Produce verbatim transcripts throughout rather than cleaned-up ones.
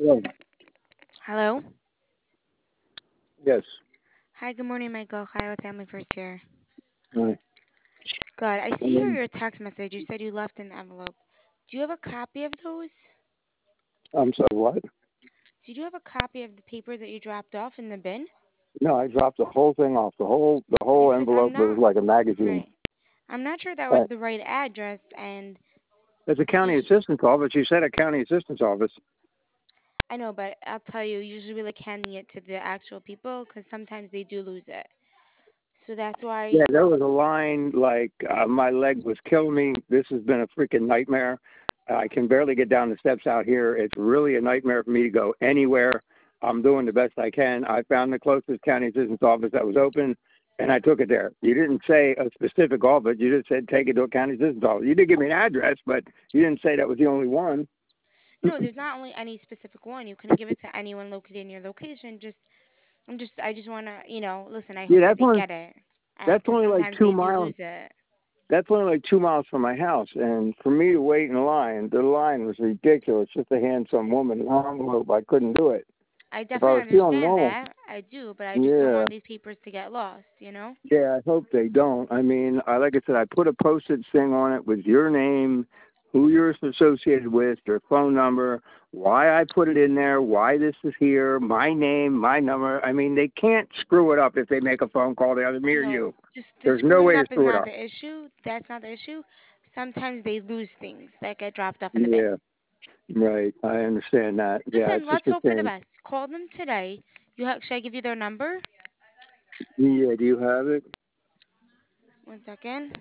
Yeah. Hello? Yes. Hi, good morning, Michael. Kyle with Family First here. Uh, Good. I see here um, your text message. You said you left an envelope. Do you have a copy of those? I'm sorry. What? Do you have a copy of the papers that you dropped off in the bin? No, I dropped the whole thing off. The whole the whole Because I'm envelope was not like a magazine. right. I'm not sure that was Uh, the right address, and it's a county us- assistant's office. You said a county assistant's office. I know, but I'll tell you, usually we like handing it to the actual people because sometimes they do lose it. So that's why. Yeah, there was a line like uh, my leg was killing me. This has been a freaking nightmare. I can barely get down the steps out here. It's really a nightmare for me to go anywhere. I'm doing the best I can. I found the closest county assistant's office that was open, and I took it there. You didn't say a specific office. You just said take it to a county assistant's office. You did give me an address, but you didn't say that was the only one. No, there's not only any specific one. You can give it to anyone located in your location. Just I'm just I just want to, you know, listen, I Yeah, hope that that's they only get it. that's Because only like sometimes two they do miles. lose it. That's only like two miles from my house, and for me to wait in line, the line was ridiculous. Just to hand some woman an envelope, I couldn't do it. I If I definitely was feeling understand normal, that. I do, but I just don't yeah, want these papers to get lost, you know? yeah. I hope they don't. I mean, I like I said, I put a postage thing on it with your name, who you're associated with, your phone number, why I put it in there, why this is here, my name, my number. I mean, they can't screw it up if they make a phone call to either me or No, you. just the There's no screwing way to up is screw it not up. the issue. That's not the issue. Sometimes they lose things that get dropped off in the bin. Yeah, right. I understand that. Yeah, Listen, it's just let's a hope for the shame. best. Call them today. You ha- should I give you their number? Yeah, do you have it? One second.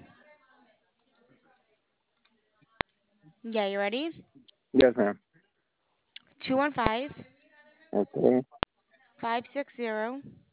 Yeah, you ready? Yes, ma'am. Two one five Okay. five six zero.